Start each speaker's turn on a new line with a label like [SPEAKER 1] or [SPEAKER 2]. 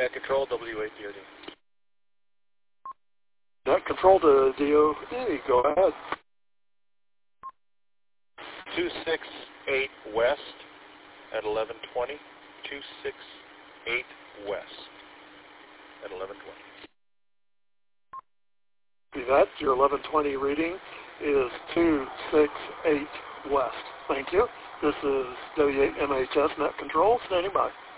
[SPEAKER 1] Net Control, W8DOD.
[SPEAKER 2] Net Control to DOD, go ahead.
[SPEAKER 1] 268 West at 1120. 268 West at 1120.
[SPEAKER 2] That, your 1120 reading is 268 West. Thank you. This is W8 MHS Net Control, standing by.